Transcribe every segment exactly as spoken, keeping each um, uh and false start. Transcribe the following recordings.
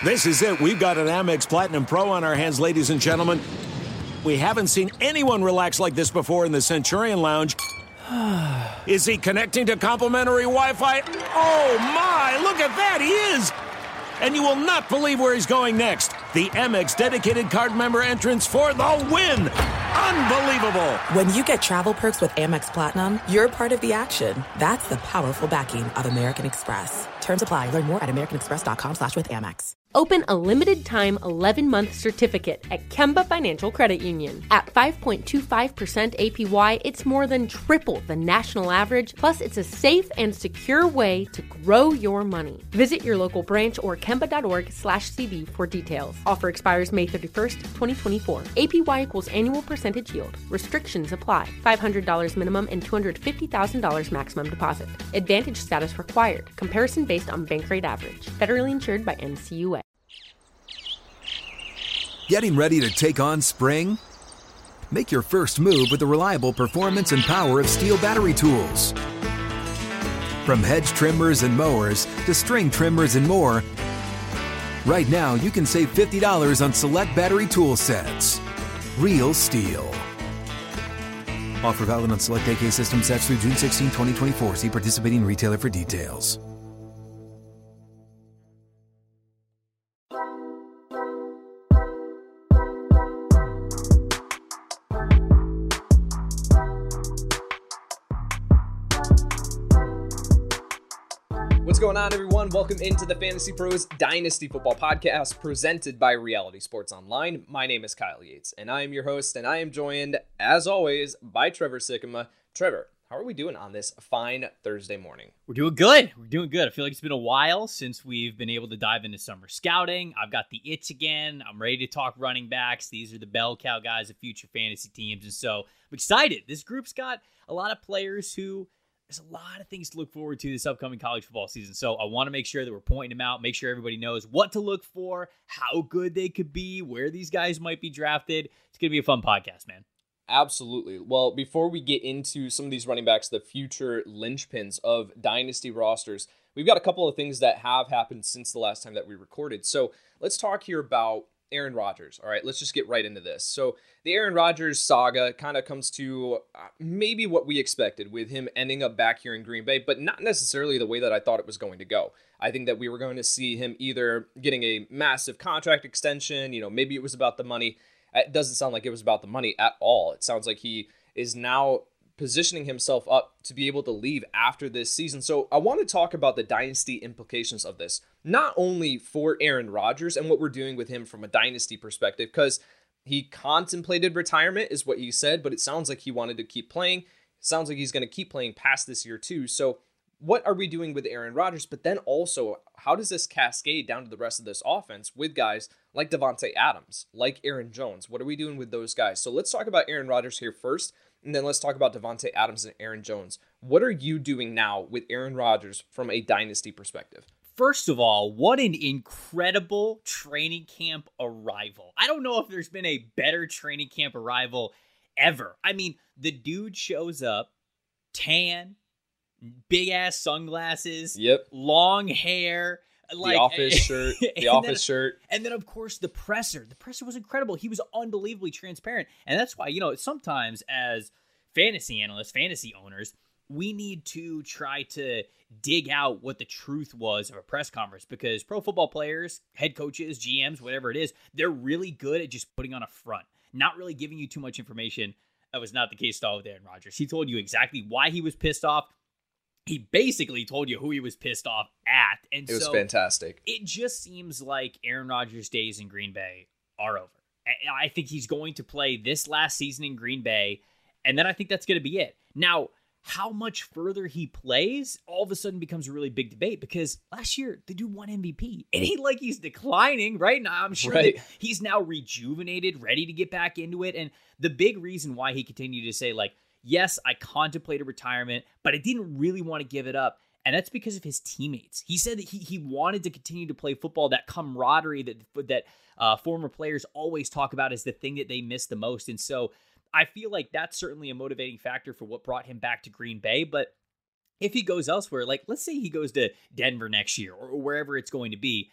This is it. We've got an Amex Platinum Pro on our hands, ladies and gentlemen. We haven't seen anyone relax like this before in the Centurion Lounge. Is he connecting to complimentary Wi-Fi? Oh, my. Look at that. He is. And you will not believe where he's going next. The Amex dedicated card member entrance for the win. Unbelievable. When you get travel perks with Amex Platinum, you're part of the action. That's the powerful backing of American Express. Terms apply. Learn more at americanexpress.com slash with Amex. Open a limited-time eleven-month certificate at Kemba Financial Credit Union. At five point two five percent A P Y, it's more than triple the national average, plus it's a safe and secure way to grow your money. Visit your local branch or kemba.org slash CD for details. Offer expires May thirty-first, twenty twenty-four. A P Y equals annual percentage yield. Restrictions apply. five hundred dollars minimum and two hundred fifty thousand dollars maximum deposit. Advantage status required. Comparison based on bank rate average. Federally insured by N C U A. Getting ready to take on spring? Make your first move with the reliable performance and power of Steel battery tools. From hedge trimmers and mowers to string trimmers and more, right now you can save fifty dollars on select battery tool sets. Real Steel. Offer valid on select A K system sets through June sixteenth, twenty twenty-four. See participating retailer for details. What's going on, everyone? Welcome into the Fantasy Pros Dynasty Football Podcast presented by Reality Sports Online. My name is Kyle Yates, and I am your host, and I am joined, as always, by Trevor Sikkema. Trevor, how are we doing on this fine Thursday morning? We're doing good. We're doing good. I feel like it's been a while since we've been able to dive into summer scouting. I've got the itch again. I'm ready to talk running backs. These are the bell cow guys of future fantasy teams, and so I'm excited. This group's got a lot of players who... There's a lot of things to look forward to this upcoming college football season. So I want to make sure that we're pointing them out, make sure everybody knows what to look for, how good they could be, where these guys might be drafted. It's going to be a fun podcast, man. Absolutely. Well, before we get into some of these running backs, the future linchpins of dynasty rosters, we've got a couple of things that have happened since the last time that we recorded. So let's talk here about Aaron Rodgers. All right, let's just get right into this. So the Aaron Rodgers saga kind of comes to uh, maybe what we expected with him ending up back here in Green Bay, but not necessarily the way that I thought it was going to go. I think that we were going to see him either getting a massive contract extension, you know, maybe it was about the money. It doesn't sound like it was about the money at all. It sounds like he is now positioning himself up to be able to leave after this season. So I want to talk about the dynasty implications of this, not only for Aaron Rodgers and what we're doing with him from a dynasty perspective, because he contemplated retirement is what he said, but it sounds like he wanted to keep playing. It sounds like he's going to keep playing past this year too. So what are we doing with Aaron Rodgers? But then also, how does this cascade down to the rest of this offense with guys like Davante Adams, like Aaron Jones? What are we doing with those guys? So let's talk about Aaron Rodgers here first. And then let's talk about Davante Adams and Aaron Jones. What are you doing now with Aaron Rodgers from a dynasty perspective? First of all, what an incredible training camp arrival. I don't know if there's been a better training camp arrival ever. I mean, the dude shows up, tan, big-ass sunglasses, yep, long hair, like the office shirt, the office then, shirt. And then, of course, the presser. The presser was incredible. He was unbelievably transparent. And that's why, you know, sometimes as fantasy analysts, fantasy owners, we need to try to dig out what the truth was of a press conference, because pro football players, head coaches, G Ms, whatever it is, they're really good at just putting on a front, not really giving you too much information. That was not the case at all with Aaron Rodgers. He told you exactly why he was pissed off. He basically told you who he was pissed off at. And it was so fantastic. It just seems like Aaron Rodgers' days in Green Bay are over. I think he's going to play this last season in Green Bay, and then I think that's going to be it. Now, how much further he plays all of a sudden becomes a really big debate, because last year the dude won M V P. It ain't like he's declining right now. I'm sure right. that he's now rejuvenated, ready to get back into it. And the big reason why he continued to say, like, yes, I contemplated retirement, but I didn't really want to give it up. And that's because of his teammates. He said that he he wanted to continue to play football. That camaraderie that that uh, former players always talk about is the thing that they miss the most. And so I feel like that's certainly a motivating factor for what brought him back to Green Bay. But if he goes elsewhere, like let's say he goes to Denver next year or wherever it's going to be,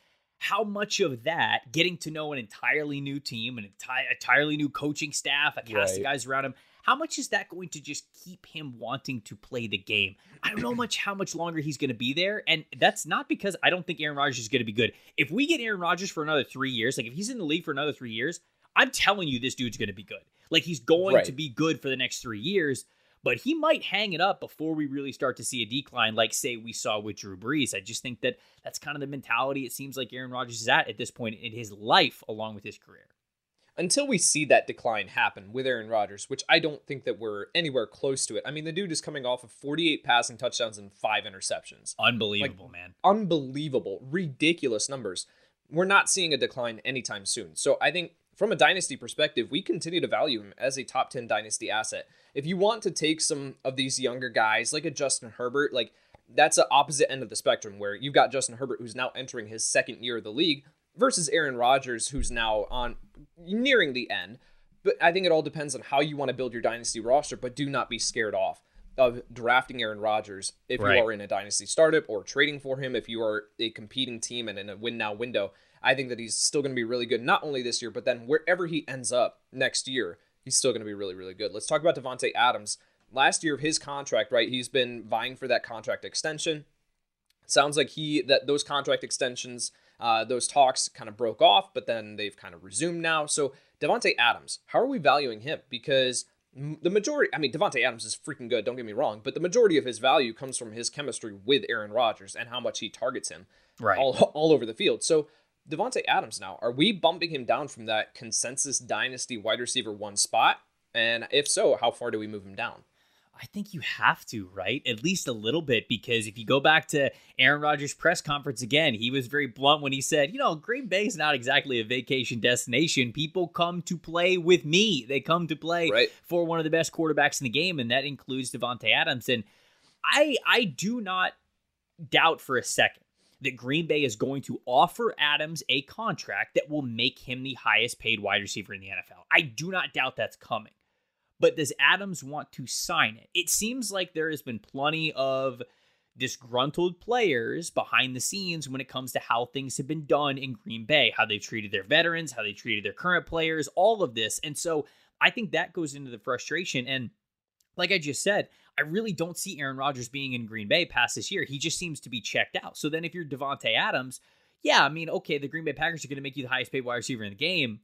how much of that, getting to know an entirely new team, an enti- entirely new coaching staff, a cast Right. of guys around him, how much is that going to just keep him wanting to play the game? I don't know much how much longer he's going to be there. And that's not because I don't think Aaron Rodgers is going to be good. If we get Aaron Rodgers for another three years, like if he's in the league for another three years, I'm telling you this dude's going to be good. Like he's going Right. to be good for the next three years. But he might hang it up before we really start to see a decline, like, say, we saw with Drew Brees. I just think that that's kind of the mentality it seems like Aaron Rodgers is at at this point in his life, along with his career. Until we see that decline happen with Aaron Rodgers, which I don't think that we're anywhere close to it. I mean, the dude is coming off of forty-eight passing touchdowns and five interceptions. Unbelievable, Like, man. Unbelievable, ridiculous numbers. We're not seeing a decline anytime soon. So I think from a dynasty perspective, we continue to value him as a top ten dynasty asset. If you want to take some of these younger guys, like a Justin Herbert, like that's the opposite end of the spectrum where you've got Justin Herbert, who's now entering his second year of the league, versus Aaron Rodgers, who's now on nearing the end. But I think it all depends on how you want to build your dynasty roster, but do not be scared off of drafting Aaron Rodgers if Right. you are in a dynasty startup or trading for him if you are a competing team and in a win now window. I think that he's still going to be really good, not only this year, but then wherever he ends up next year, he's still going to be really, really good. Let's talk about Davante Adams. Last year of his contract, right? He's been vying for that contract extension. Sounds like he that those contract extensions, uh, those talks kind of broke off, but then they've kind of resumed now. So Davante Adams, how are we valuing him? Because the majority, I mean, Davante Adams is freaking good, don't get me wrong, but the majority of his value comes from his chemistry with Aaron Rodgers and how much he targets him Right. all, all over the field. So Davante Adams now, are we bumping him down from that consensus dynasty wide receiver one spot? And if so, how far do we move him down? I think you have to, right? At least a little bit, because if you go back to Aaron Rodgers' press conference again, he was very blunt when he said, you know, Green Bay is not exactly a vacation destination. People come to play with me. They come to play Right. for one of the best quarterbacks in the game, and that includes Davante Adams. And I, I do not doubt for a second that Green Bay is going to offer Adams a contract that will make him the highest paid wide receiver in the N F L. I do not doubt that's coming. But does Adams want to sign it? It seems like there has been plenty of disgruntled players behind the scenes when it comes to how things have been done in Green Bay, how they treated their veterans, how they treated their current players, all of this. And so I think that goes into the frustration. And like I just said, I really don't see Aaron Rodgers being in Green Bay past this year. He just seems to be checked out. So then if you're Davante Adams, yeah, I mean, okay, the Green Bay Packers are going to make you the highest paid wide receiver in the game.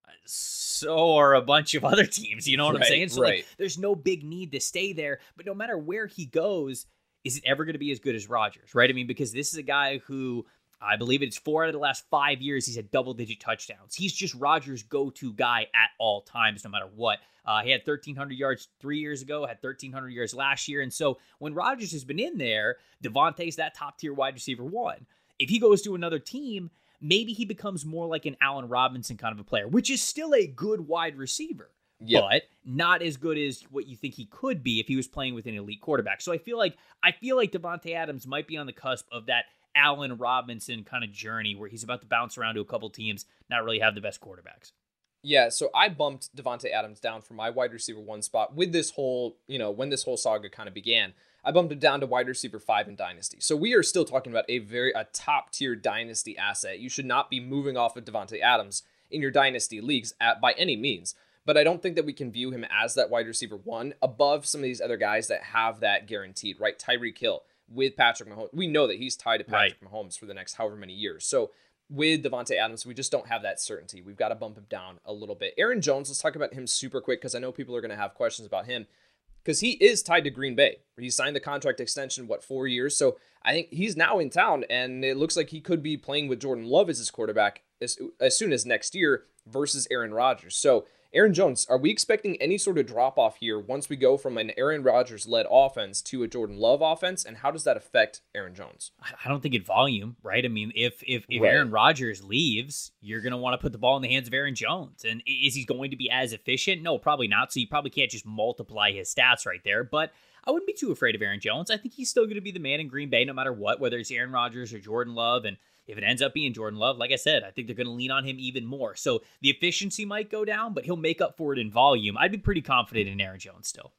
So are a bunch of other teams. You know what Right, I'm saying? So right. like, there's no big need to stay there. But no matter where he goes, is it ever going to be as good as Rodgers, right? I mean, because this is a guy who, I believe it's four out of the last five years, he's had double-digit touchdowns. He's just Rodgers' go-to guy at all times, no matter what. Uh, he had thirteen hundred yards three years ago, had thirteen hundred yards last year. And so when Rodgers has been in there, Davante's that top-tier wide receiver one. If he goes to another team, maybe he becomes more like an Allen Robinson kind of a player, which is still a good wide receiver. Yep. But not as good as what you think he could be if he was playing with an elite quarterback. So I feel like I feel like Davante Adams might be on the cusp of that Allen Robinson kind of journey where he's about to bounce around to a couple teams, not really have the best quarterbacks. Yeah, so I bumped Davante Adams down from my wide receiver one spot with this whole, you know, when this whole saga kind of began. I bumped him down to wide receiver five in Dynasty. So we are still talking about a very a top tier Dynasty asset. You should not be moving off of Davante Adams in your Dynasty leagues at, by any means. But I don't think that we can view him as that wide receiver one above some of these other guys that have that guaranteed, right? Tyreek Hill with Patrick Mahomes. We know that he's tied to Patrick right. Mahomes for the next however many years. So with Davante Adams, we just don't have that certainty. We've got to bump him down a little bit. Aaron Jones, let's talk about him super quick because I know people are going to have questions about him because he is tied to Green Bay. He signed the contract extension, what, four years? So I think he's now in town, and it looks like he could be playing with Jordan Love as his quarterback as, as soon as next year versus Aaron Rodgers. So Aaron Jones, are we expecting any sort of drop-off here once we go from an Aaron Rodgers-led offense to a Jordan Love offense, and how does that affect Aaron Jones? I don't think in volume, right? I mean, if if, if right. Aaron Rodgers leaves, you're going to want to put the ball in the hands of Aaron Jones. And is he going to be as efficient? No, probably not. So you probably can't just multiply his stats right there. But I wouldn't be too afraid of Aaron Jones. I think he's still going to be the man in Green Bay no matter what, whether it's Aaron Rodgers or Jordan Love. And if it ends up being Jordan Love, like I said, I think they're going to lean on him even more. So the efficiency might go down, but he'll make up for it in volume. I'd be pretty confident in Aaron Jones still.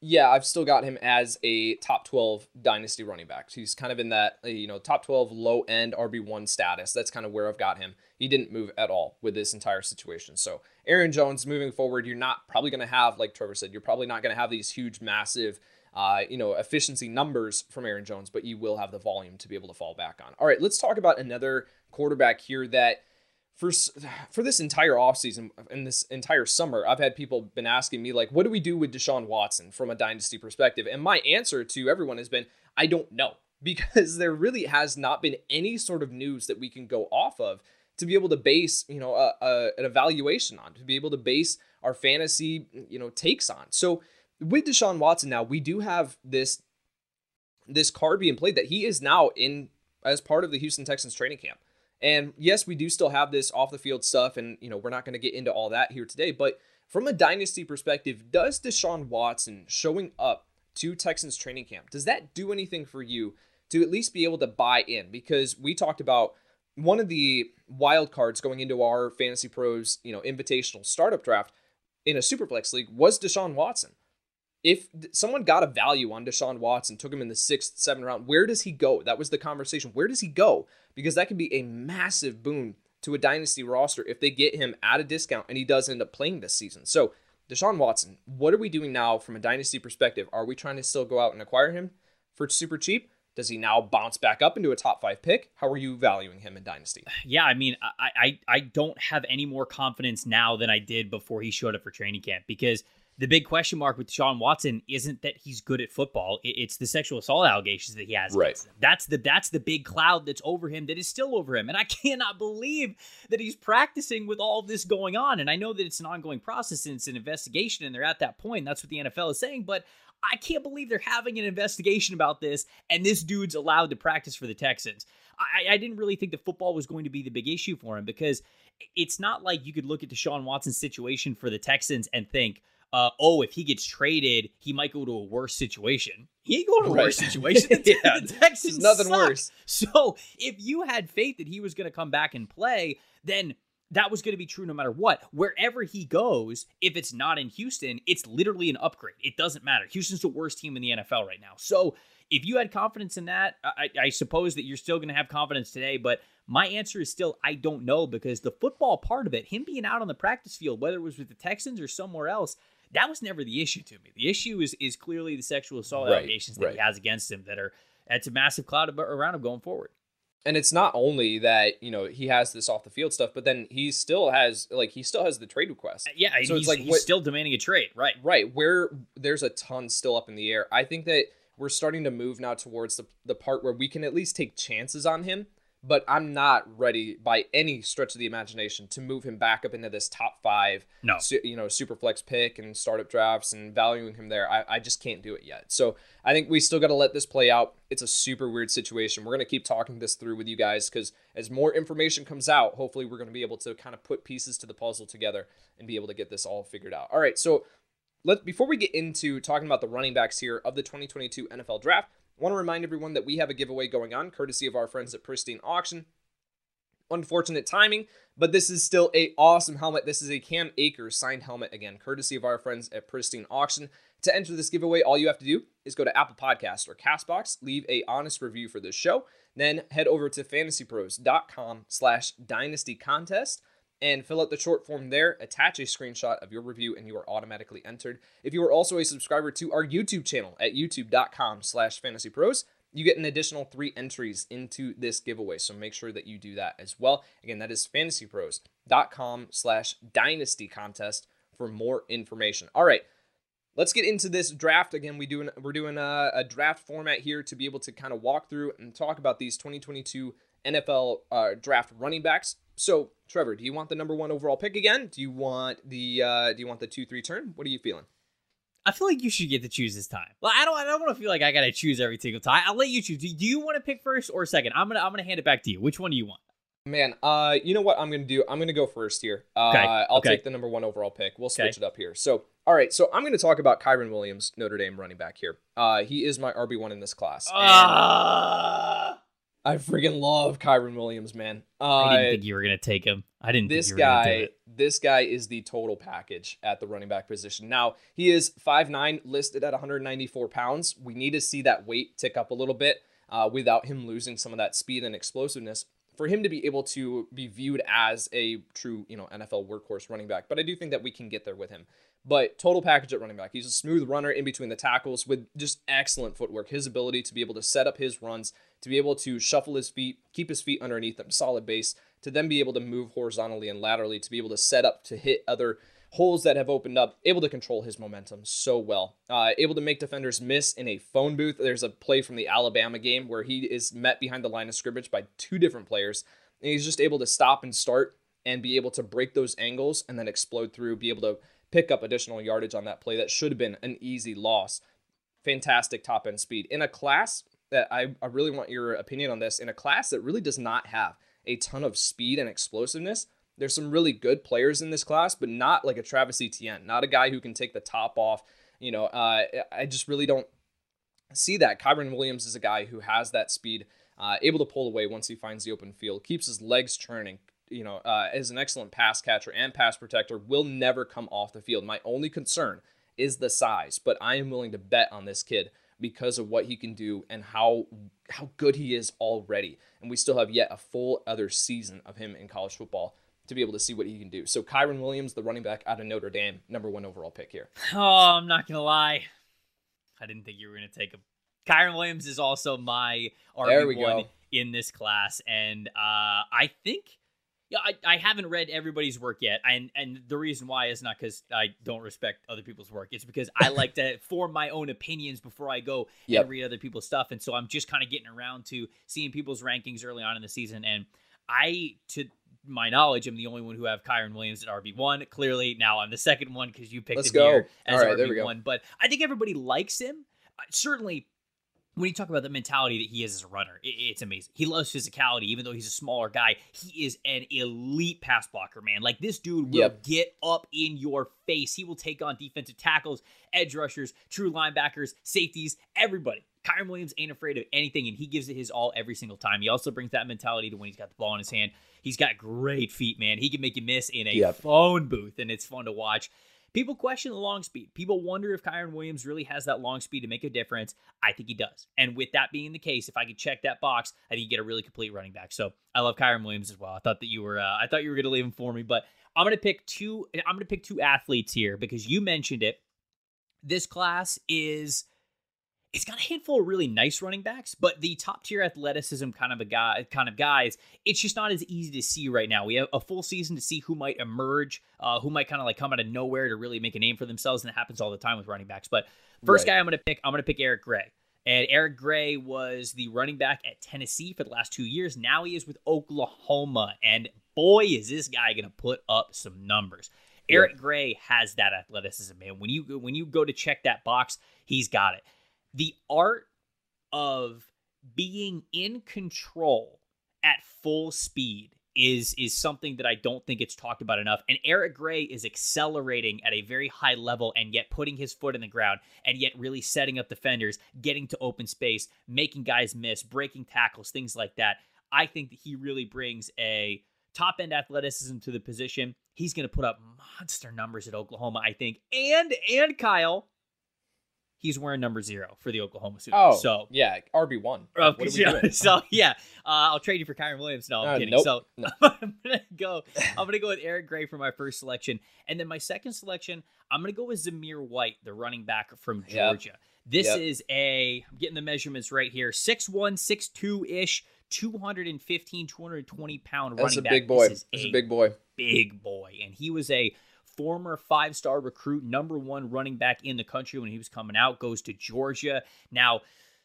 Yeah, I've still got him as a top twelve dynasty running back. He's kind of in that, you know, top twelve low end R B one status. That's kind of where I've got him. He didn't move at all with this entire situation. So Aaron Jones moving forward, you're not probably going to have, like Trevor said, you're probably not going to have these huge, massive, uh, you know, efficiency numbers from Aaron Jones, but you will have the volume to be able to fall back on. All right, let's talk about another quarterback here that For for this entire offseason and this entire summer, I've had people been asking me, like, what do we do with Deshaun Watson from a dynasty perspective? And my answer to everyone has been, I don't know, because there really has not been any sort of news that we can go off of to be able to base, you know, a, a, an evaluation on, to be able to base our fantasy, you know, takes on. So with Deshaun Watson now, we do have this, this card being played that he is now in as part of the Houston Texans training camp. And yes, we do still have this off the field stuff, and you know we're not going to get into all that here today. But from a dynasty perspective, does Deshaun Watson showing up to Texans training camp, does that do anything for you to at least be able to buy in? Because we talked about one of the wild cards going into our Fantasy Pros, you know, invitational startup draft in a Superflex league was Deshaun Watson. If someone got a value on Deshaun Watson, took him in the sixth, seventh round, where does he go? That was the conversation. Where does he go? Because that could be a massive boon to a dynasty roster if they get him at a discount and he does end up playing this season. So Deshaun Watson, what are we doing now from a dynasty perspective? Are we trying to still go out and acquire him for super cheap? Does he now bounce back up into a top five pick? How are you valuing him in dynasty? Yeah, I mean, I, I, I don't have any more confidence now than I did before he showed up for training camp, because the big question mark with Deshaun Watson isn't that he's good at football. It's the sexual assault allegations that he has. Right. That's the that's the big cloud that's over him, that is still over him. And I cannot believe that he's practicing with all of this going on. And I know that it's an ongoing process and it's an investigation and they're at that point. That's what the N F L is saying. But I can't believe they're having an investigation about this and this dude's allowed to practice for the Texans. I, I didn't really think that football was going to be the big issue for him, because it's not like you could look at Deshaun Watson's situation for the Texans and think, Uh, oh, if he gets traded, he might go to a worse situation. He ain't going to a Right. worse situation. The, Yeah, the Texans there's nothing suck. worse. So if you had faith that he was going to come back and play, then that was going to be true no matter what. Wherever he goes, if it's not in Houston, it's literally an upgrade. It doesn't matter. Houston's the worst team in the N F L right now. So if you had confidence in that, I, I suppose that you're still going to have confidence today. But my answer is still, I don't know, because the football part of it, him being out on the practice field, whether it was with the Texans or somewhere else, that was never the issue to me. The issue is is clearly the sexual assault Right, allegations that right. he has against him that are, that's a massive cloud ab- around him going forward. And it's not only that, you know, he has this off the field stuff, but then he still has, like, he still has the trade request. Yeah, So he's, it's like, he's what- still demanding a trade, right? Right, where there's a ton still up in the air. I think that we're starting to move now towards the, the part where we can at least take chances on him, but I'm not ready by any stretch of the imagination to move him back up into this top five, No. su- you know, super flex pick and startup drafts and valuing him there. I, I just can't do it yet. So I think we still got to let this play out. It's a super weird situation. We're going to keep talking this through with you guys, because as more information comes out, hopefully we're going to be able to kind of put pieces to the puzzle together and be able to get this all figured out. All right, so let before we get into talking about the running backs here of the twenty twenty-two N F L Draft, I want to remind everyone that we have a giveaway going on, courtesy of our friends at Pristine Auction. Unfortunate timing, but this is still a awesome helmet. This is a Cam Akers signed helmet, again, courtesy of our friends at Pristine Auction. To enter this giveaway, all you have to do is go to Apple Podcasts or CastBox, leave a honest review for this show, then head over to fantasypros.com slash dynasty contest and fill out the short form there, attach a screenshot of your review, and you are automatically entered. If you are also a subscriber to our YouTube channel at youtube.com slash fantasypros, you get an additional three entries into this giveaway, so make sure that you do that as well. Again, that is fantasypros.com slash dynasty contest for more information. All right, let's get into this draft. Again, we doing, we're doing a, a draft format here to be able to kind of walk through and talk about these twenty twenty-two N F L uh, draft running backs. So, Trevor, do you want the number one overall pick again? Do you want the uh, do you want the two three turn? What are you feeling? I feel like you should get to choose this time. Well, I don't. I don't want to feel like I got to choose every single time. I'll let you choose. Do do you want to pick first or second? I'm gonna. I'm gonna hand it back to you. Which one do you want? Man, uh, you know what I'm gonna do? I'm gonna go first here. Uh, Okay, I'll okay. take the number one overall pick. We'll switch Okay. it up here. So, all right. So I'm gonna talk about Kyren Williams, Notre Dame running back here. Uh, he is my R B one in this class. And Ah. I freaking love Kyren Williams, man. Uh, I didn't think you were gonna take him. I didn't. this think you were gonna do guy, it. this guy is the total package at the running back position. Now, he is five nine, listed at one hundred ninety-four pounds. We need to see that weight tick up a little bit uh, without him losing some of that speed and explosiveness for him to be able to be viewed as a true, you know, N F L workhorse running back. But I do think that we can get there with him. But total package at running back. He's a smooth runner in between the tackles with just excellent footwork. His ability to be able to set up his runs, to be able to shuffle his feet, keep his feet underneath them, solid base, to then be able to move horizontally and laterally, to be able to set up to hit other holes that have opened up, able to control his momentum so well. Uh, able to make defenders miss in a phone booth. There's a play from the Alabama game where he is met behind the line of scrimmage by two different players, and he's just able to stop and start and be able to break those angles and then explode through, be able to pick up additional yardage on that play that should have been an easy loss. Fantastic top-end speed. In a class that I, I really want your opinion on this, in a class that really does not have a ton of speed and explosiveness, there's some really good players in this class, but not like a Travis Etienne, not a guy who can take the top off. You know, uh, I just really don't see that. Kyren Williams is a guy who has that speed, uh, able to pull away once he finds the open field, keeps his legs churning, you know, uh, is an excellent pass catcher and pass protector, will never come off the field. My only concern is the size, but I am willing to bet on this kid because of what he can do and how how good he is already. And we still have yet a full other season of him in college football to be able to see what he can do. So Kyren Williams, the running back out of Notre Dame, number one overall pick here. Oh, I'm not going to lie. I didn't think you were going to take him. Kyren Williams is also my R B one in this class. And uh, I think... Yeah, I, I haven't read everybody's work yet, and and the reason why is not because I don't respect other people's work. It's because I like to form my own opinions before I go yep. and read other people's stuff, and so I'm just kind of getting around to seeing people's rankings early on in the season, and I, to my knowledge, am the only one who have Kyren Williams at R B one. Clearly, now I'm the second one because you picked Let's him go. here as All right, R B one, but I think everybody likes him. Uh, certainly, when you talk about the mentality that he is as a runner, it, it's amazing. He loves physicality, even though he's a smaller guy. He is an elite pass blocker, man. Like, this dude will yep. get up in your face. He will take on defensive tackles, edge rushers, true linebackers, safeties, everybody. Kyren Williams ain't afraid of anything, and he gives it his all every single time. He also brings that mentality to when he's got the ball in his hand. He's got great feet, man. He can make you miss in a yep. phone booth, and it's fun to watch. People question the long speed. People wonder if Kyren Williams really has that long speed to make a difference. I think he does. And with that being the case, if I could check that box, I think you get a really complete running back. So I love Kyren Williams as well. I thought that you were, uh, I thought you were going to leave him for me, but I'm going to pick two. I'm going to pick two athletes here because you mentioned it. This class is, it's got a handful of really nice running backs, but the top tier athleticism kind of a guy, kind of guys, it's just not as easy to see right now. We have a full season to see who might emerge, uh, who might kind of like come out of nowhere to really make a name for themselves, and it happens all the time with running backs. But first right. guy I'm going to pick, I'm going to pick Eric Gray. And Eric Gray was the running back at Tennessee for the last two years. Now he is with Oklahoma, and boy, is this guy going to put up some numbers. Yeah. Eric Gray has that athleticism, man. When you when you go to check that box, he's got it. The art of being in control at full speed is is something that I don't think it's talked about enough. And Eric Gray is accelerating at a very high level and yet putting his foot in the ground and yet really setting up defenders, getting to open space, making guys miss, breaking tackles, things like that. I think that he really brings a top-end athleticism to the position. He's going to put up monster numbers at Oklahoma, I think. And, and Kyle... he's wearing number zero for the Oklahoma suit. Oh, so yeah, R B one. Uh, what are we yeah, doing? So yeah, uh, I'll trade you for Kyren Williams. No, I'm uh, kidding. Nope. So no. I'm gonna go. I'm gonna go with Eric Gray for my first selection, and then my second selection, I'm gonna go with Zamir White, the running back from Georgia. Yep. This yep. is a. I'm getting the measurements right here. six one, six two ish, two fifteen, two twenty pound That's running a back. Big boy. This is That's a, a big boy. Big boy, and he was a former five-star recruit, number one running back in the country when he was coming out, goes to Georgia. Now,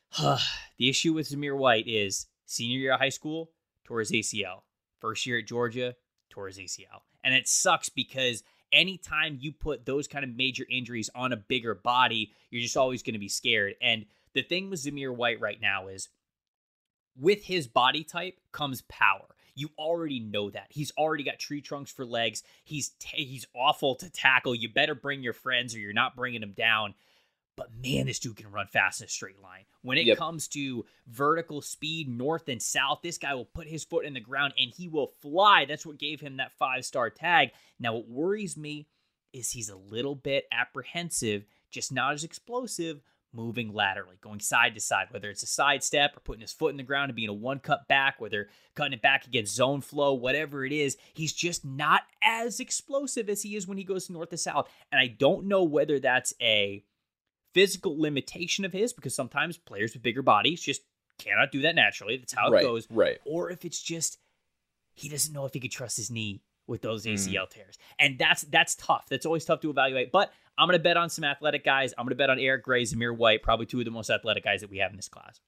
the issue with Zamir White is senior year of high school, tore his A C L. First year at Georgia, tore his A C L. And it sucks because anytime you put those kind of major injuries on a bigger body, you're just always going to be scared. And the thing with Zamir White right now is, with his body type comes power. You already know that. He's already got tree trunks for legs. He's t- he's awful to tackle. You better bring your friends or you're not bringing him down. But man, this dude can run fast in a straight line. When it Yep. comes to vertical speed, north and south, this guy will put his foot in the ground and he will fly. That's what gave him that five-star tag. Now, what worries me is he's a little bit apprehensive, just not as explosive, moving laterally, going side to side, whether it's a side step or putting his foot in the ground and being a one cut back, whether cutting it back against zone flow, whatever it is, he's just not as explosive as he is when he goes north to south. And I don't know whether that's a physical limitation of his, because sometimes players with bigger bodies just cannot do that naturally. That's how it Right, goes. right. Or if it's just he doesn't know if he could trust his knee with those A C L Mm. tears. And that's that's tough. That's always tough to evaluate. But I'm going to bet on some athletic guys. I'm going to bet on Eric Gray, Zamir White, probably two of the most athletic guys that we have in this class.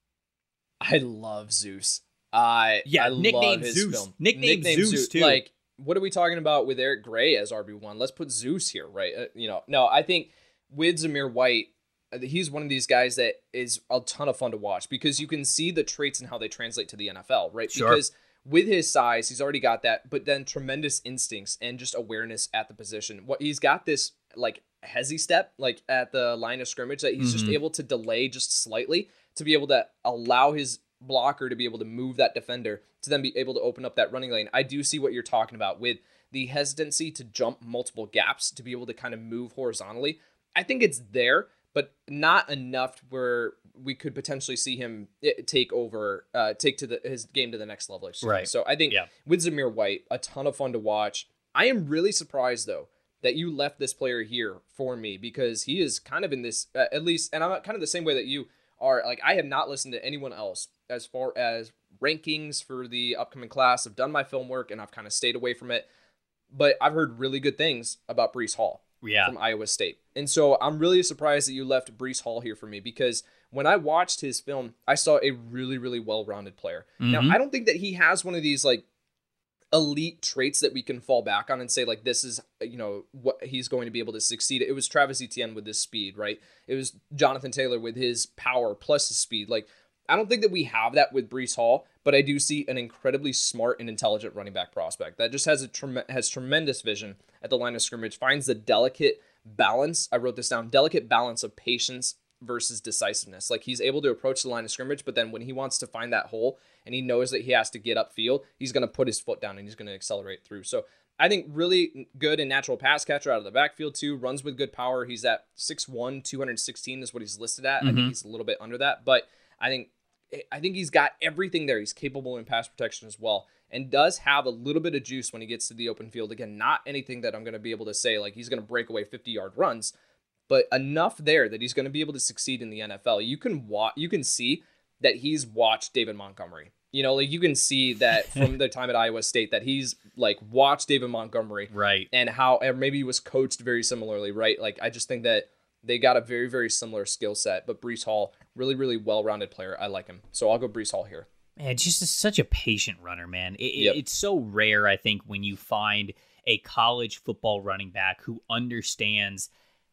I love Zeus. I Yeah, I nickname love his Zeus. film. Nickname Zeus, too. Like, what are we talking about with Eric Gray as R B one? Let's put Zeus here, right? Uh, you know, no, I think with Zamir White, uh, he's one of these guys that is a ton of fun to watch because you can see the traits and how they translate to the N F L, right? Sure. Because with his size, he's already got that, but then tremendous instincts and just awareness at the position. What he's got this like hezzy step, like at the line of scrimmage, that he's just Mhm. able to delay just slightly to be able to allow his blocker to be able to move that defender to then be able to open up that running lane. I do see what you're talking about with the hesitancy to jump multiple gaps to be able to kind of move horizontally. I think it's there, but not enough where we could potentially see him take over, uh, take to the his game to the next level. Excuse me. Right. So I think Yeah. with Zamir White, a ton of fun to watch. I am really surprised though that you left this player here for me because he is kind of in this, uh, at least, and I'm kind of the same way that you are. Like, I have not listened to anyone else as far as rankings for the upcoming class. I've done my film work and I've kind of stayed away from it, but I've heard really good things about Breece Hall Yeah. from Iowa State. And so I'm really surprised that you left Breece Hall here for me because when I watched his film, I saw a really, really well-rounded player. Mhm. Now, I don't think that he has one of these like elite traits that we can fall back on and say like this is, you know, what he's going to be able to succeed. It was Travis Etienne with his speed, right? It was Jonathan Taylor with his power plus his speed. Like, I don't think that we have that with Breece Hall, but I do see an incredibly smart and intelligent running back prospect that just has a trem- has tremendous vision at the line of scrimmage, finds the delicate balance. I wrote this down, delicate balance of patience versus decisiveness. Like, he's able to approach the line of scrimmage, but then when he wants to find that hole and he knows that he has to get upfield, he's going to put his foot down and he's going to accelerate through. So I think really good and natural pass catcher out of the backfield too, runs with good power. He's at six one, two sixteen is what he's listed at. I Mhm. think he's a little bit under that, but I think I think he's got everything there. He's capable in pass protection as well and does have a little bit of juice when he gets to the open field. Again, not anything that I'm going to be able to say like he's going to break away fifty-yard runs, but enough there that he's going to be able to succeed in the N F L. You can wa- you can see that he's watched David Montgomery. You know, like you can see that from the time at Iowa State that he's like watched David Montgomery, Right. and how and maybe he was coached very similarly, right? Like I just think that they got a very, very similar skill set. But Breece Hall, really, really well-rounded player. I like him. So I'll go Breece Hall here. Man, just a, such a patient runner, man. It, it- Yep. It's so rare, I think, when you find a college football running back who understands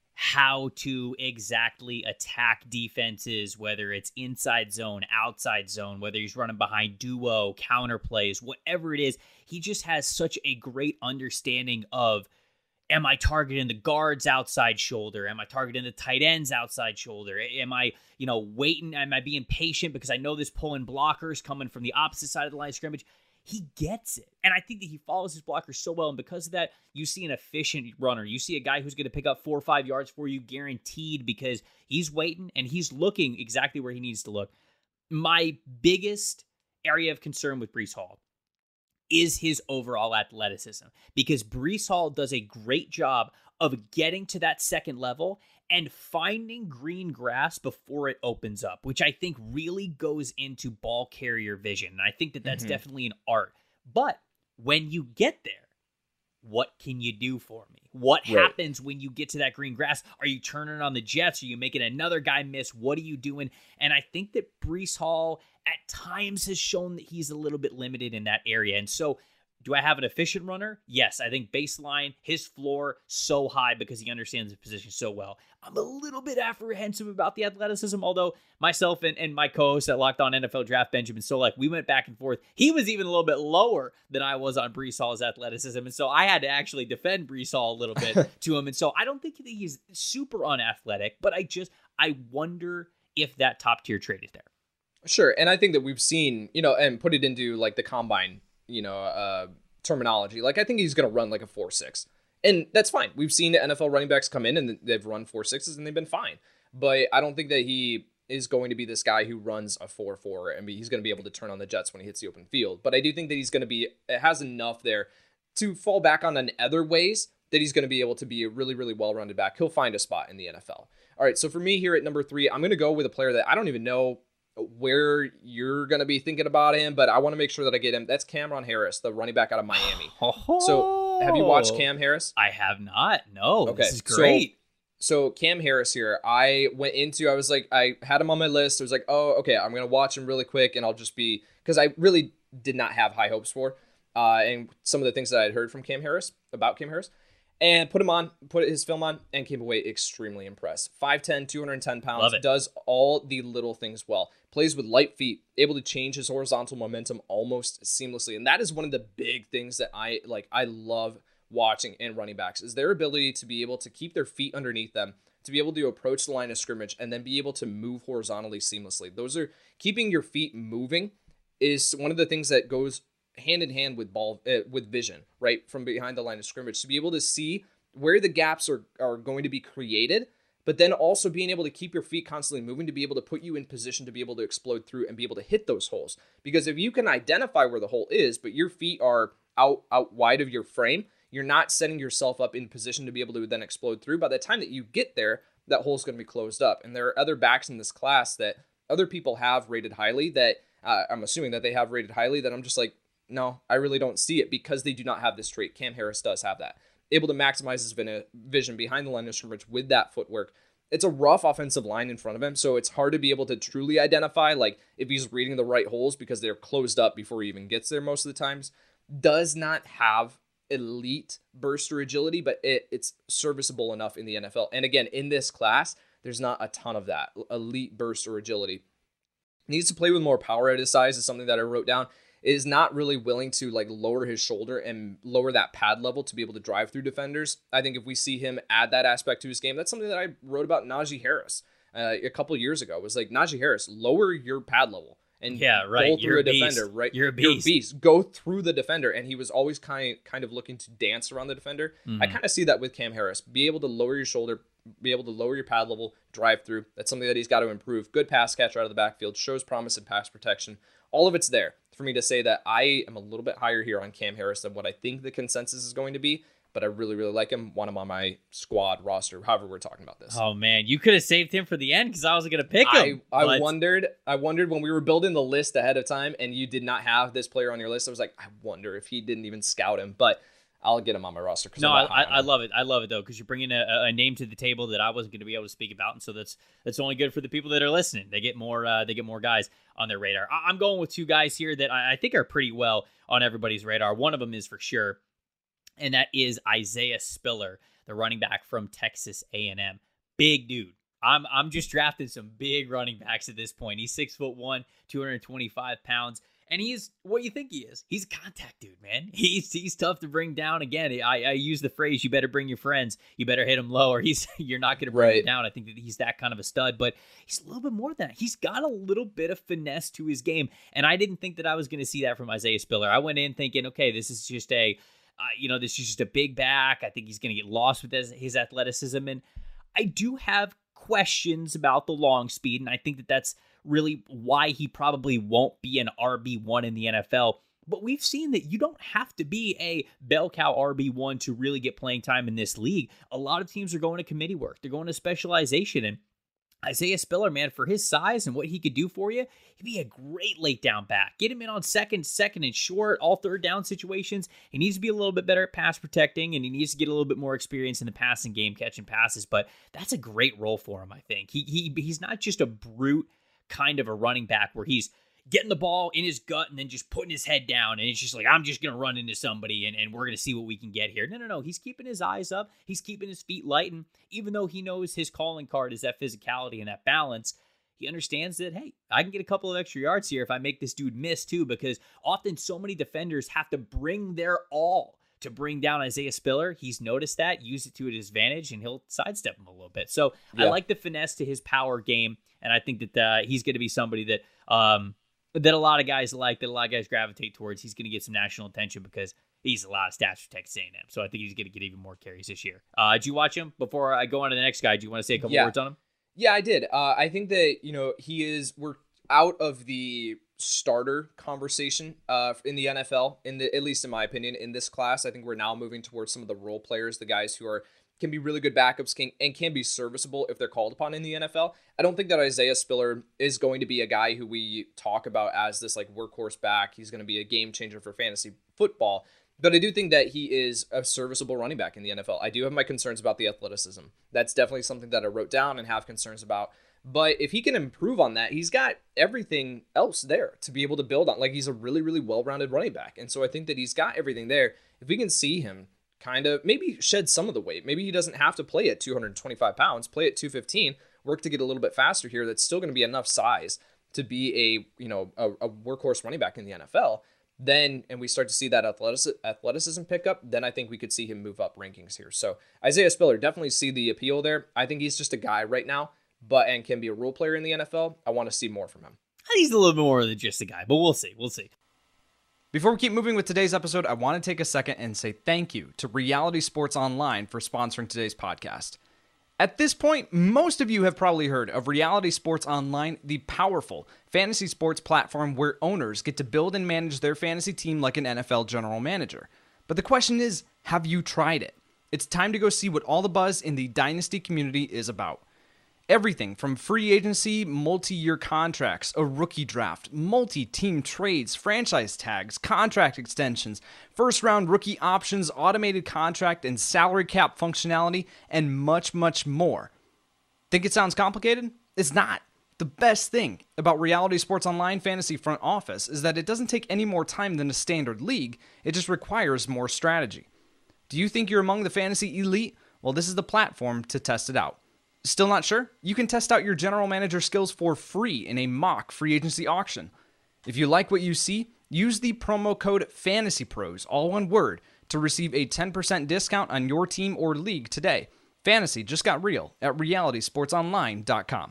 how to exactly attack defenses, whether it's inside zone, outside zone, whether he's running behind duo, counter plays, whatever it is. He just has such a great understanding of, am I targeting the guard's outside shoulder? Am I targeting the tight end's outside shoulder? Am I, you know, waiting? Am I being patient because I know this pulling blockers coming from the opposite side of the line of scrimmage? He gets it. And I think that he follows his blockers so well. And because of that, you see an efficient runner. You see a guy who's going to pick up four or five yards for you guaranteed because he's waiting and he's looking exactly where he needs to look. My biggest area of concern with Breece Hall is his overall athleticism, because Breece Hall does a great job of getting to that second level and finding green grass before it opens up, which I think really goes into ball carrier vision. And I think that that's Mhm. definitely an art. But when you get there, what can you do for me? What Right. happens when you get to that green grass? Are you turning on the jets? Are you making another guy miss? What are you doing? And I think that Breece Hall at times has shown that he's a little bit limited in that area. And so Do I have an efficient runner? Yes, I think baseline, his floor, so high because he understands the position so well. I'm a little bit apprehensive about the athleticism, although myself and, and my co-host at Locked On N F L Draft, Benjamin Solak, we went back and forth. He was even a little bit lower than I was on Breece Hall's athleticism, and so I had to actually defend Breece Hall a little bit to him. And so I don't think that he's super unathletic, but I just, I wonder if that top-tier trade is there. Sure, and I think that we've seen, you know, and put it into like the combine, you know, uh, terminology. Like, I think he's going to run like a four six. And that's fine. We've seen N F L running backs come in and they've run four sixes and they've been fine. But I don't think that he is going to be this guy who runs a four four. I mean, he's going to be able to turn on the Jets when he hits the open field. But I do think that he's going to be, it has enough there to fall back on in other ways that he's going to be able to be a really, really well-rounded back. He'll find a spot in the N F L. All right, so for me here at number three, I'm going to go with a player that I don't even know where you're going to be thinking about him, but I want to make sure that I get him. That's Cameron Harris, the running back out of Miami. Oh, so have you watched Cam Harris? I have not. No, okay. This is great. So, so Cam Harris here, I went into, I was like, I had him on my list. I was like, oh, okay, I'm going to watch him really quick and I'll just be, because I really did not have high hopes for, uh, and some of the things that I had heard from Cam Harris, about Cam Harris. And put him on, put his film on, and came away extremely impressed. five ten, two hundred ten pounds, does all the little things well. Plays with light feet, able to change his horizontal momentum almost seamlessly. And that is one of the big things that I like. I love watching in running backs is their ability to be able to keep their feet underneath them, to be able to approach the line of scrimmage, and then be able to move horizontally seamlessly. Those are keeping your feet moving is one of the things that goes hand in hand with ball uh, with vision, right, from behind the line of scrimmage, to be able to see where the gaps are are going to be created, but then also being able to keep your feet constantly moving to be able to put you in position to be able to explode through and be able to hit those holes. Because if you can identify where the hole is, but your feet are out out wide of your frame, you're not setting yourself up in position to be able to then explode through. By the time that you get there, that hole's going to be closed up. And there are other backs in this class that other people have rated highly that uh, I'm assuming that they have rated highly that I'm just like, no, I really don't see it because they do not have this trait. Cam Harris does have that. Able to maximize his vision behind the line of scrimmage with that footwork. It's a rough offensive line in front of him, so it's hard to be able to truly identify like if he's reading the right holes because they're closed up before he even gets there most of the times. Does not have elite burst or agility, but it, it's serviceable enough in the N F L. And again, in this class, there's not a ton of that. Elite burst or agility. Needs to play with more power at his size is something that I wrote down. Is not really willing to like lower his shoulder and lower that pad level to be able to drive through defenders. I think if we see him add that aspect to his game, that's something that I wrote about Najee Harris uh, a couple of years ago. It was like, Najee Harris, lower your pad level and yeah, right. go through You're a, a beast. defender, right? You're a beast. You're a beast. Go through the defender. And he was always kind kind of looking to dance around the defender. Mm-hmm. I kind of see that with Cam Harris. Be able to lower your shoulder, be able to lower your pad level, drive through. That's something that he's got to improve. Good pass catcher out of the backfield, shows promise in pass protection. All of it's there for me to say that I am a little bit higher here on Cam Harris than what I think the consensus is going to be, but I really, really like him. Want him on my squad roster, however we're talking about this. Oh, man, you could have saved him for the end because I wasn't going to pick him. I, I wondered I wondered when we were building the list ahead of time and you did not have this player on your list, I was like, I wonder if he didn't even scout him, but I'll get him on my roster. No, I, I, I love it. I love it, though, because you're bringing a, a name to the table that I wasn't going to be able to speak about, and so that's that's only good for the people that are listening. They get more uh, they get more guys on their radar. I, I'm going with two guys here that I, I think are pretty well on everybody's radar. One of them is for sure, and that is Isaiah Spiller, the running back from Texas A and M. Big dude. I'm I'm just drafting some big running backs at this point. He's six foot one, two hundred twenty-five pounds. And he's what you think he is. He's a contact dude, man. He's he's tough to bring down. Again, I, I use the phrase, you better bring your friends. You better hit him low or he's, you're not going to bring right. him down. I think that he's that kind of a stud, but he's a little bit more than that. He's got a little bit of finesse to his game, and I didn't think that I was going to see that from Isaiah Spiller. I went in thinking, okay, this is just a, uh, you know, this is just a big back. I think he's going to get lost with his, his athleticism, and I do have questions about the long speed, and I think that that's really why he probably won't be an R B one in the N F L. But we've seen that you don't have to be a bell cow R B one to really get playing time in this league. A lot of teams are going to committee work. They're going to specialization. And Isaiah Spiller, man, for his size and what he could do for you, he'd be a great late down back. Get him in on second, second and short, all third down situations. He needs to be a little bit better at pass protecting, and he needs to get a little bit more experience in the passing game, catching passes. But that's a great role for him, I think. He he He's not just a brute kind of a running back where he's getting the ball in his gut and then just putting his head down. And it's just like, I'm just going to run into somebody and, and we're going to see what we can get here. No, no, no. He's keeping his eyes up. He's keeping his feet light. And even though he knows his calling card is that physicality and that balance, he understands that, hey, I can get a couple of extra yards here if I make this dude miss too, because often so many defenders have to bring their all to bring down Isaiah Spiller. He's noticed that, used it to his advantage, and he'll sidestep him a little bit. So yeah. I like the finesse to his power game, and I think that uh, he's going to be somebody that um, that a lot of guys like, that a lot of guys gravitate towards. He's going to get some national attention because he's a lot of stats for Texas A and M. So I think he's going to get even more carries this year. Uh, did you watch him? Before I go on to the next guy, do you want to say a couple yeah. words on him? Yeah, I did. Uh, I think that, you know, he is, we're out of the starter conversation uh, in the N F L, in the, at least in my opinion, in this class. I think we're now moving towards some of the role players, the guys who are can be really good backups can, and can be serviceable if they're called upon in the N F L. I don't think that Isaiah Spiller is going to be a guy who we talk about as this like workhorse back. He's going to be a game changer for fantasy football. But I do think that he is a serviceable running back in the N F L. I do have my concerns about the athleticism. That's definitely something that I wrote down and have concerns about. But if he can improve on that, he's got everything else there to be able to build on. Like, he's a really, really well-rounded running back. And so I think that he's got everything there. If we can see him kind of maybe shed some of the weight, maybe he doesn't have to play at two hundred twenty-five pounds, play at two fifteen, work to get a little bit faster here. That's still going to be enough size to be a, you know, a, a workhorse running back in the N F L. Then, and we start to see that athleticism, athleticism pick up, then I think we could see him move up rankings here. So Isaiah Spiller, definitely see the appeal there. I think he's just a guy right now, but and can be a role player in the N F L. I want to see more from him. He's a little bit more than just a guy, but we'll see. We'll see. Before we keep moving with today's episode, I want to take a second and say thank you to Reality Sports Online for sponsoring today's podcast. At this point, most of you have probably heard of Reality Sports Online, the powerful fantasy sports platform where owners get to build and manage their fantasy team like an N F L general manager. But the question is, have you tried it? It's time to go see what all the buzz in the Dynasty community is about. Everything from free agency, multi-year contracts, a rookie draft, multi-team trades, franchise tags, contract extensions, first-round rookie options, automated contract and salary cap functionality, and much, much more. Think it sounds complicated? It's not. The best thing about Reality Sports Online Fantasy Front Office is that it doesn't take any more time than a standard league, it just requires more strategy. Do you think you're among the fantasy elite? Well, this is the platform to test it out. Still not sure? You can test out your general manager skills for free in a mock free agency auction. If you like what you see, use the promo code FANTASYPROS, all one word, to receive a ten percent discount on your team or league today. Fantasy just got real at reality sports online dot com.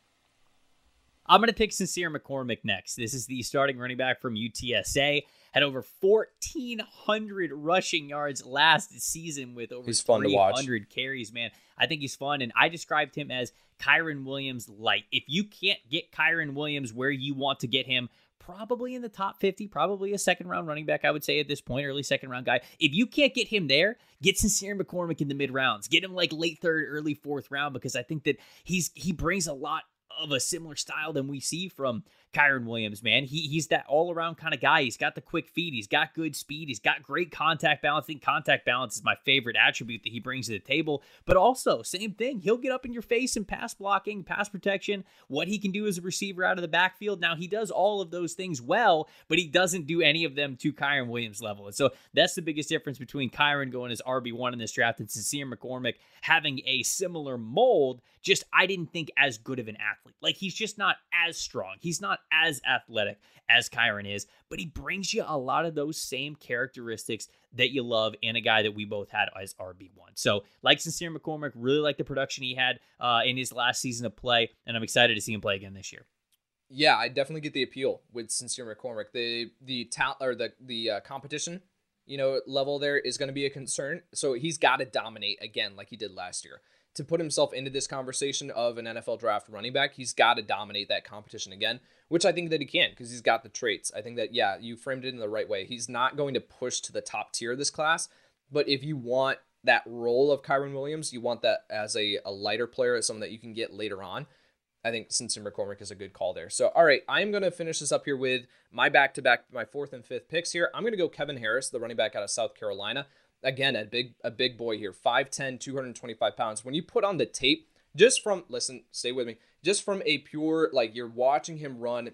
I'm going to pick Sincere McCormick next. This is the starting running back from U T S A. Had over fourteen hundred rushing yards last season with over he's fun three hundred to watch. carries, man. I think he's fun, and I described him as Kyren Williams light. If you can't get Kyren Williams where you want to get him, probably in the top fifty, probably a second-round running back, I would say at this point, early second-round guy. If you can't get him there, get Sincere McCormick in the mid-rounds. Get him like late third, early fourth round, because I think that he's he brings a lot of a similar style than we see from Kyren Williams, man. He He's that all-around kind of guy. He's got the quick feet. He's got good speed. He's got great contact balance. I think contact balance is my favorite attribute that he brings to the table. But also, same thing. He'll get up in your face in pass blocking, pass protection, what he can do as a receiver out of the backfield. Now, he does all of those things well, but he doesn't do any of them to Kyren Williams level. And so that's the biggest difference between Kyren going as R B one in this draft and Sincere McCormick having a similar mold. Just, I didn't think as good of an athlete. Like, he's just not as strong. He's not as athletic as Kyren is, but he brings you a lot of those same characteristics that you love in a guy that we both had as R B one. So, like Sincere McCormick, really like the production he had uh, in his last season of play, and I'm excited to see him play again this year. Yeah, I definitely get the appeal with Sincere McCormick. The the talent or the the uh, competition, you know, level there is going to be a concern. So he's got to dominate again, like he did last year. To put himself into this conversation of an N F L draft running back, he's got to dominate that competition again, which I think that he can because he's got the traits. I think that, yeah, you framed it in the right way. He's not going to push to the top tier of this class, but if you want that role of Kyren Williams, you want that as a, a lighter player, as someone that you can get later on, I think Sincere McCormick is a good call there. So, all right, I'm going to finish this up here with my back-to-back, my fourth and fifth picks here. I'm going to go Kevin Harris, the running back out of South Carolina. Again, a big a big boy here, five ten, two hundred twenty-five pounds. When you put on the tape, just from, listen, stay with me, just from a pure, like you're watching him run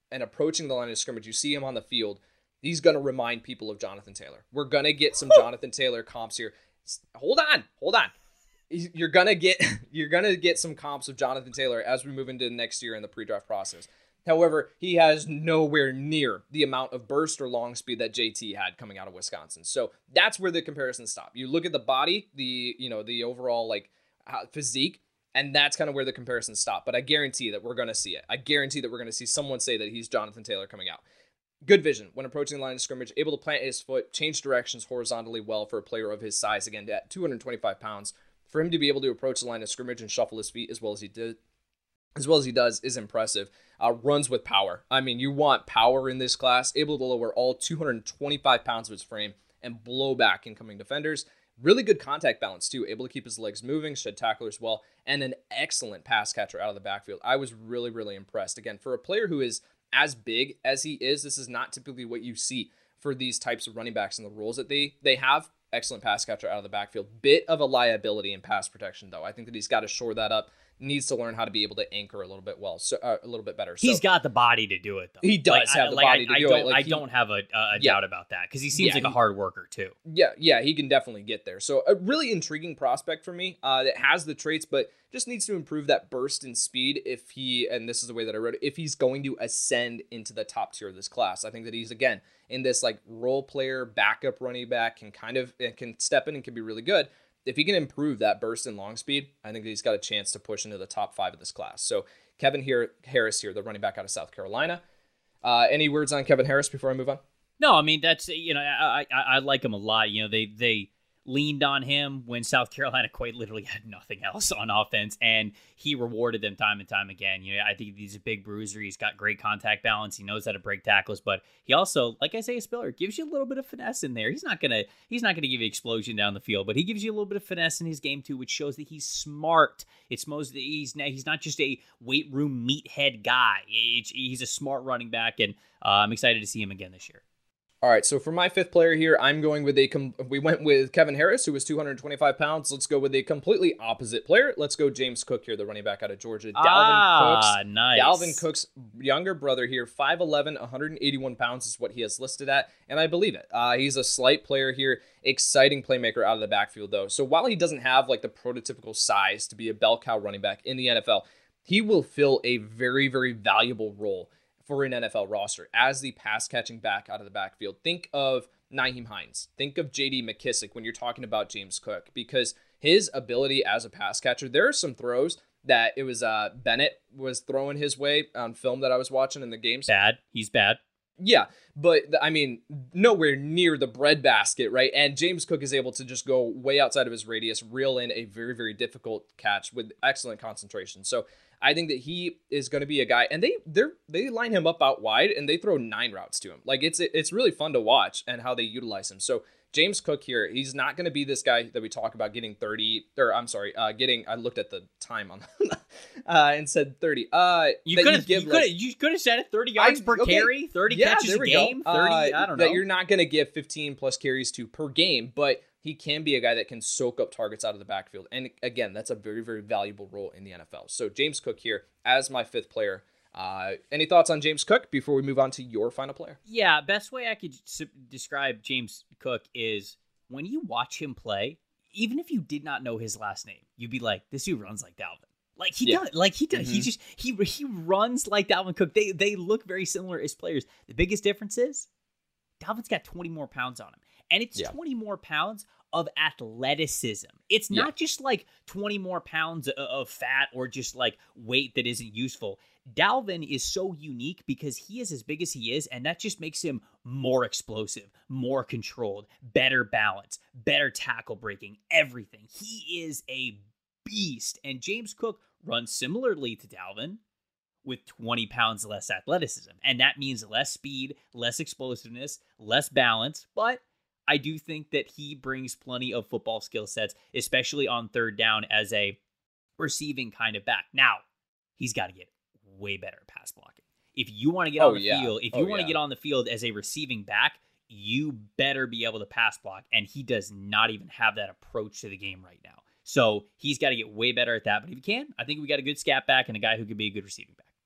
and approaching the line of scrimmage, you see him on the field, he's going to remind people of Jonathan Taylor. We're going to get some Jonathan Taylor comps here. Hold on, hold on. You're going to get you're going to get some comps of Jonathan Taylor as we move into next year in the pre-draft process. However, he has nowhere near the amount of burst or long speed that J T had coming out of Wisconsin. So that's where the comparisons stop. You look at the body, the, you know, the overall like physique, and that's kind of where the comparisons stop. But I guarantee that we're going to see it. I guarantee that we're going to see someone say that he's Jonathan Taylor coming out. Good vision when approaching the line of scrimmage, able to plant his foot, change directions horizontally well for a player of his size. Again, at two hundred twenty-five pounds, for him to be able to approach the line of scrimmage and shuffle his feet as well as he did, as well as he does, is impressive. Uh, runs with power. I mean, you want power in this class. Able to lower all two hundred twenty-five pounds of his frame and blow back incoming defenders. Really good contact balance, too. Able to keep his legs moving, shed tacklers well, and an excellent pass catcher out of the backfield. I was really, really impressed. Again, for a player who is as big as he is, this is not typically what you see for these types of running backs and the roles that they they have. Excellent pass catcher out of the backfield. Bit of a liability in pass protection, though. I think that he's got to shore that up. Needs to learn how to be able to anchor a little bit well, so uh, a little bit better. So, he's got the body to do it, though. He does like, have I, the like, body I, to I do don't, it. Like I he, don't have a, a yeah. doubt about that because he seems yeah, like a he, hard worker too. Yeah, yeah, he can definitely get there. So a really intriguing prospect for me uh, that has the traits, but just needs to improve that burst in speed if he, and this is the way that I wrote it, if he's going to ascend into the top tier of this class. I think that he's, again, in this like role player, backup running back, can kind of, can step in and can be really good. If he can improve that burst and long speed, I think that he's got a chance to push into the top five of this class. So Kevin here, Harris here, the running back out of South Carolina. Uh, any words on Kevin Harris before I move on? No, I mean, that's, you know, I, I I like him a lot. You know, they they leaned on him when South Carolina quite literally had nothing else on offense, and he rewarded them time and time again. You know, I think he's a big bruiser. He's got great contact balance. He knows how to break tackles, but he also, like Isaiah Spiller, gives you a little bit of finesse in there. He's not gonna he's not gonna give you explosion down the field, but he gives you a little bit of finesse in his game too, which shows that he's smart. It's most he's he's not just a weight room meathead guy. He's a smart running back, and uh, I'm excited to see him again this year. All right, so for my fifth player here, I'm going with a, com- we went with Kevin Harris, who was two hundred twenty-five pounds. Let's go with a completely opposite player. Let's go James Cook here, the running back out of Georgia. Dalvin ah, Cook's, nice. Dalvin Cook's younger brother here, five eleven, one hundred eighty-one pounds is what he has listed at, and I believe it. Uh, he's a slight player here, exciting playmaker out of the backfield, though. So while he doesn't have like the prototypical size to be a bell cow running back in the N F L, he will fill a very, very valuable role for an N F L roster as the pass catching back out of the backfield. Think of Nyheim Hines. Think of J D McKissick when you're talking about James Cook, because his ability as a pass catcher, there are some throws that it was uh, Bennett was throwing his way on film that I was watching in the games. Bad. He's bad. Yeah, but I mean, nowhere near the breadbasket, right? And James Cook is able to just go way outside of his radius, reel in a very, very difficult catch with excellent concentration. So I think that he is going to be a guy, and they they they line him up out wide, and they throw nine routes to him. Like it's it's really fun to watch and how they utilize him. So James Cook here, he's not going to be this guy that we talk about getting thirty, or I'm sorry, uh, getting. I looked at the time on uh, and said thirty. Uh, you could have you could like, you could have said it thirty yards I, per okay, carry, thirty yeah, catches a game, go. thirty. Uh, I don't know that you're not going to give fifteen plus carries to per game, but he can be a guy that can soak up targets out of the backfield. And again, that's a very, very valuable role in the N F L. So James Cook here as my fifth player. Uh, any thoughts on James Cook before we move on to your final player? Yeah, best way I could su- describe James Cook is when you watch him play, even if you did not know his last name, you'd be like, this dude runs like Dalvin. Like he yeah. does. Like he does. Mm-hmm. He just he he runs like Dalvin Cook. They they look very similar as players. The biggest difference is Dalvin's got twenty more pounds on him. And it's yeah. twenty more pounds of athleticism. It's not yeah. just like twenty more pounds of fat or just like weight that isn't useful. Dalvin is so unique because he is as big as he is, and that just makes him more explosive, more controlled, better balance, better tackle breaking, everything. He is a beast. And James Cook runs similarly to Dalvin with twenty pounds less athleticism. And that means less speed, less explosiveness, less balance, but I do think that he brings plenty of football skill sets, especially on third down as a receiving kind of back. Now, he's got to get way better at pass blocking. If you want to get oh, on the yeah. field, if you oh, want to yeah. get on the field as a receiving back, you better be able to pass block. And he does not even have that approach to the game right now. So he's got to get way better at that. But if he can, I think we got a good scat back and a guy who could be a good receiving back.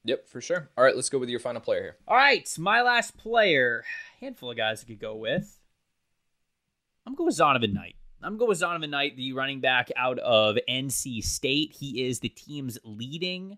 Yep, for sure. All right, let's go with your final player here. All right, my last player. Handful of guys I could go with. I'm going with Zonovan Knight. I'm going with Zonovan Knight, the running back out of N C State. He is the team's leading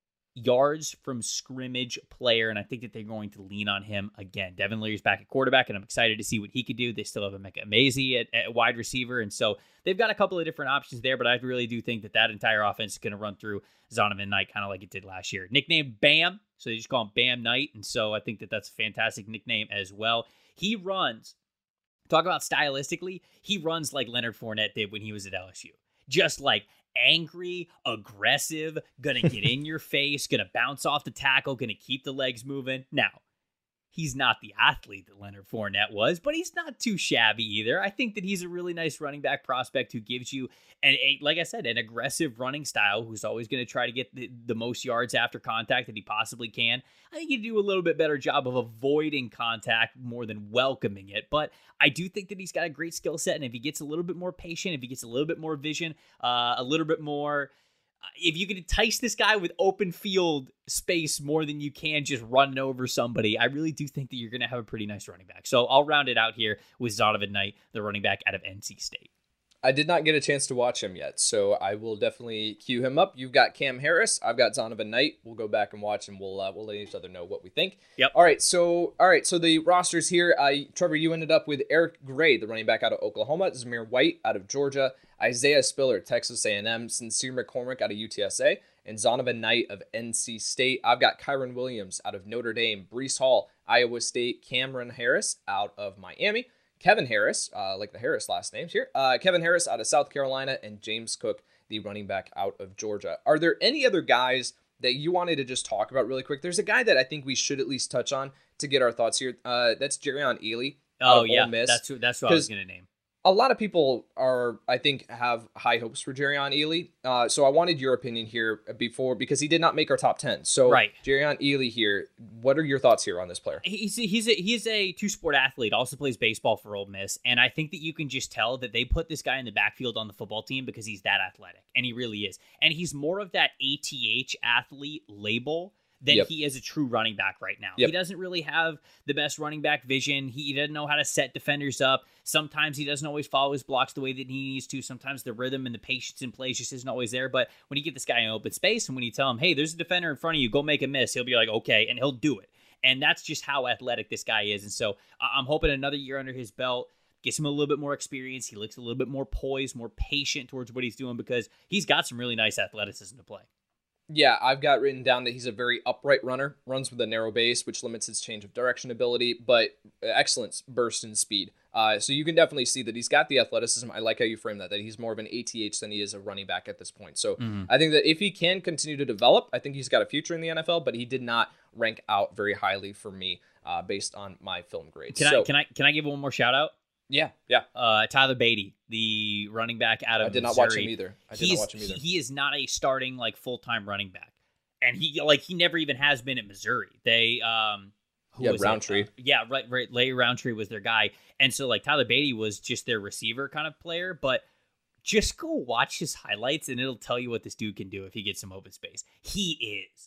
yards from scrimmage player, and I think that they're going to lean on him again. Devin Leary's back at quarterback, and I'm excited to see what he could do. They still have Emeka Emezi at, at wide receiver, and so they've got a couple of different options there, but I really do think that that entire offense is going to run through Zonovan Knight, kind of like it did last year. Nicknamed Bam, so they just call him Bam Knight, and so I think that that's a fantastic nickname as well. He runs, talk about stylistically, he runs like Leonard Fournette did when he was at L S U. Just like angry, aggressive, gonna get in your face, gonna bounce off the tackle, gonna keep the legs moving. Now, he's not the athlete that Leonard Fournette was, but he's not too shabby either. I think that he's a really nice running back prospect who gives you, an, a, like I said, an aggressive running style, who's always going to try to get the, the most yards after contact that he possibly can. I think he'd do a little bit better job of avoiding contact more than welcoming it, but I do think that he's got a great skill set, and if he gets a little bit more patient, if he gets a little bit more vision, uh, a little bit more... if you can entice this guy with open field space more than you can just running over somebody, I really do think that you're going to have a pretty nice running back. So I'll round it out here with Zonovan Knight, the running back out of N C State. I did not get a chance to watch him yet, so I will definitely cue him up. You've got Cam Harris. I've got Zonovan Knight. We'll go back and watch, and we'll uh, we'll let each other know what we think. Yep. All right. So all right. So the rosters here. Uh, Trevor, you ended up with Eric Gray, the running back out of Oklahoma, Zamir White out of Georgia, Isaiah Spiller, Texas A and M, Sincere McCormick out of U T S A, and Zonovan Knight of N C State. I've got Kyron Williams out of Notre Dame, Breece Hall, Iowa State, Cameron Harris out of Miami, Kevin Harris, uh, like the Harris last names here, uh, Kevin Harris out of South Carolina, and James Cook, the running back out of Georgia. Are there any other guys that you wanted to just talk about really quick? There's a guy that I think we should at least touch on to get our thoughts here. Uh, that's Jerrion Ealy. Oh, yeah, that's who, that's who I was going to name. A lot of people are, I think, have high hopes for Jerrion Ealy. Uh, so I wanted your opinion here before, because he did not make our top ten. So right. Jerrion Ealy here, what are your thoughts here on this player? He's a, he's a, he's a two-sport athlete, also plays baseball for Ole Miss, and I think that you can just tell that they put this guy in the backfield on the football team because he's that athletic, and he really is. And he's more of that A T H athlete label than yep. he is a true running back right now. Yep. He doesn't really have the best running back vision. He doesn't know how to set defenders up. Sometimes he doesn't always follow his blocks the way that he needs to. Sometimes the rhythm and the patience in play just isn't always there. But when you get this guy in open space and when you tell him, hey, there's a defender in front of you, go make a miss, he'll be like, okay, and he'll do it. And that's just how athletic this guy is. And so I'm hoping another year under his belt gets him a little bit more experience. He looks a little bit more poised, more patient towards what he's doing, because he's got some really nice athleticism to play. Yeah, I've got written down that he's a very upright runner, runs with a narrow base, which limits his change of direction ability, but excellent burst and speed. Uh, so you can definitely see that he's got the athleticism. I like how you frame that, that he's more of an A T H than he is a running back at this point. So mm-hmm. I think that if he can continue to develop, I think he's got a future in the N F L, but he did not rank out very highly for me uh, based on my film grades. Can so, I can I can I give one more shout out? Yeah, yeah. Uh, Tyler Beatty, the running back out of I did Missouri. not watch him either. I did He's, not watch him either. He is not a starting like full time running back, and he like he never even has been at Missouri. They um, who yeah, was Roundtree. Uh, yeah, right, right. Larry Roundtree was their guy, and so like Tyler Beatty was just their receiver kind of player. But just go watch his highlights, and it'll tell you what this dude can do if he gets some open space. He is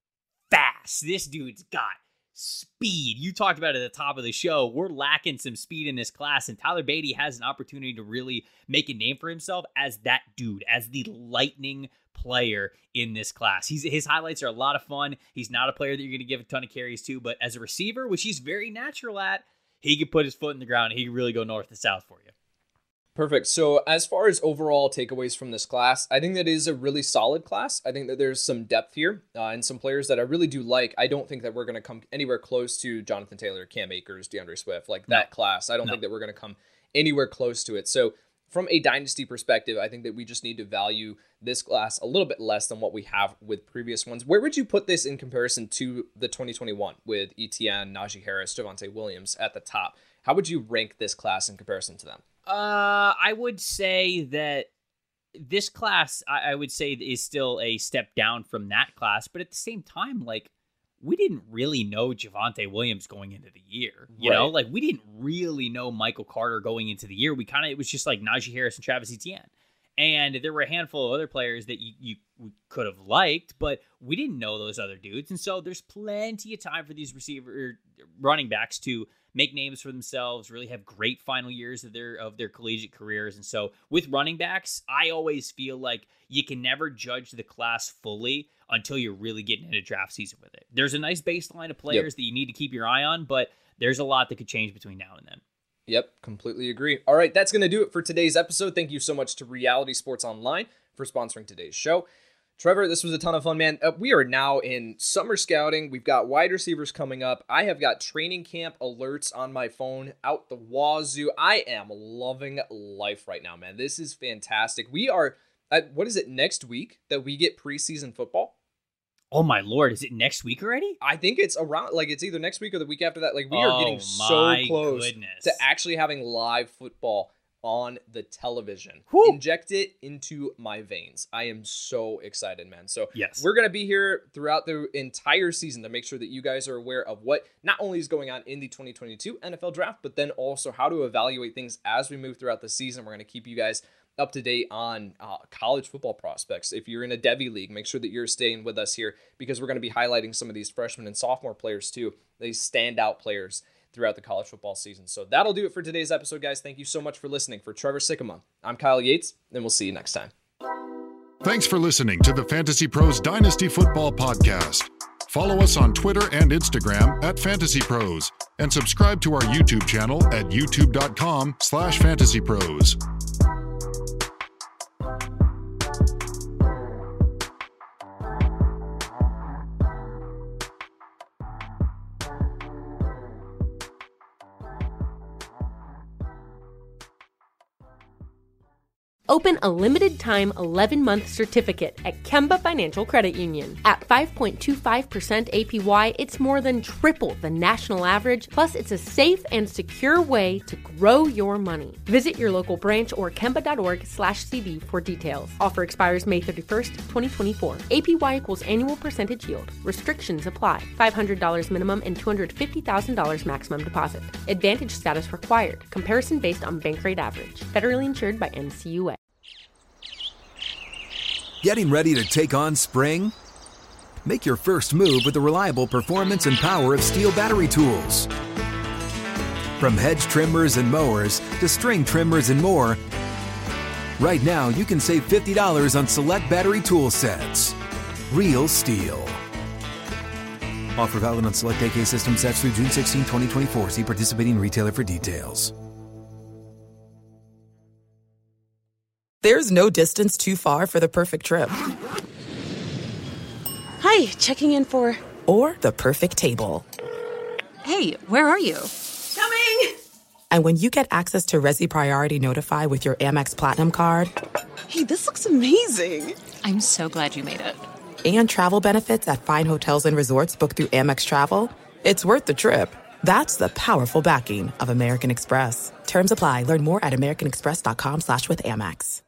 fast. This dude's got speed. You talked about it at the top of the show. We're lacking some speed in this class, and Tyler Beatty has an opportunity to really make a name for himself as that dude, as the lightning player in this class. He's his highlights are a lot of fun. He's not a player that you're going to give a ton of carries to, but as a receiver, which he's very natural at, he could put his foot in the ground and he could really go north to south for you. Perfect. So as far as overall takeaways from this class, I think that is a really solid class. I think that there's some depth here uh, and some players that I really do like. I don't think that we're going to come anywhere close to Jonathan Taylor, Cam Akers, DeAndre Swift, like that no. class. I don't no. think that we're going to come anywhere close to it. So from a dynasty perspective, I think that we just need to value this class a little bit less than what we have with previous ones. Where would you put this in comparison to the twenty twenty-one with Etienne, Najee Harris, Javonte Williams at the top? How would you rank this class in comparison to them? Uh, I would say that this class, I, I would say, is still a step down from that class. But at the same time, like, we didn't really know Javonte Williams going into the year. You right. know, like, we didn't really know Michael Carter going into the year. We kind of, it was just like Najee Harris and Travis Etienne. And there were a handful of other players that you, you could have liked, but we didn't know those other dudes. And so there's plenty of time for these receiver running backs to make names for themselves, really have great final years of their of their collegiate careers. And so with running backs, I always feel like you can never judge the class fully until you're really getting into draft season with it. There's a nice baseline of players yep. that you need to keep your eye on, but there's a lot that could change between now and then. Yep, completely agree. All right, that's going to do it for today's episode. Thank you so much to Reality Sports Online for sponsoring today's show. Trevor, this was a ton of fun, man. Uh, we are now in summer scouting. We've got wide receivers coming up. I have got training camp alerts on my phone out the wazoo. I am loving life right now, man. This is fantastic. We are, at, what is it, next week that we get preseason football? Oh my Lord, is it next week already? I think it's around, like it's either next week or the week after that. Like we oh, are getting so close goodness. to actually having live football on the television. Whew. Inject it into my veins. I am so excited, man. So yes. we're going to be here throughout the entire season to make sure that you guys are aware of what not only is going on in the twenty twenty-two N F L draft, but then also how to evaluate things as we move throughout the season. We're going to keep you guys up to date on uh, college football prospects. If you're in a Devy League, make sure that you're staying with us here because we're going to be highlighting some of these freshman and sophomore players too, these standout players throughout the college football season. So that'll do it for today's episode, guys. Thank you so much for listening. For Trevor Sikkema, I'm Kyle Yates, and we'll see you next time. Thanks for listening to the Fantasy Pros Dynasty Football Podcast. Follow us on Twitter and Instagram at Fantasy Pros, and subscribe to our YouTube channel at youtube.com slash fantasypros. Open a limited-time eleven-month certificate at Kemba Financial Credit Union. At five point two five percent A P Y, it's more than triple the national average, plus it's a safe and secure way to grow your money. Visit your local branch or kemba.org slash CD for details. Offer expires May thirty-first, twenty twenty-four. A P Y equals annual percentage yield. Restrictions apply. five hundred dollars minimum and two hundred fifty thousand dollars maximum deposit. Advantage status required. Comparison based on bank rate average. Federally insured by N C U A. Getting ready to take on spring? Make your first move with the reliable performance and power of Steel battery tools. From hedge trimmers and mowers to string trimmers and more, right now you can save fifty dollars on select battery tool sets. Real Steel. Offer valid on select A K system sets through June sixteenth, twenty twenty-four. See participating retailer for details. There's no distance too far for the perfect trip. Hi, checking in for... Or the perfect table. Hey, where are you? Coming! And when you get access to Resi Priority Notify with your Amex Platinum card... Hey, this looks amazing! I'm so glad you made it. And travel benefits at fine hotels and resorts booked through Amex Travel, it's worth the trip. That's the powerful backing of American Express. Terms apply. Learn more at americanexpress.com slash with Amex.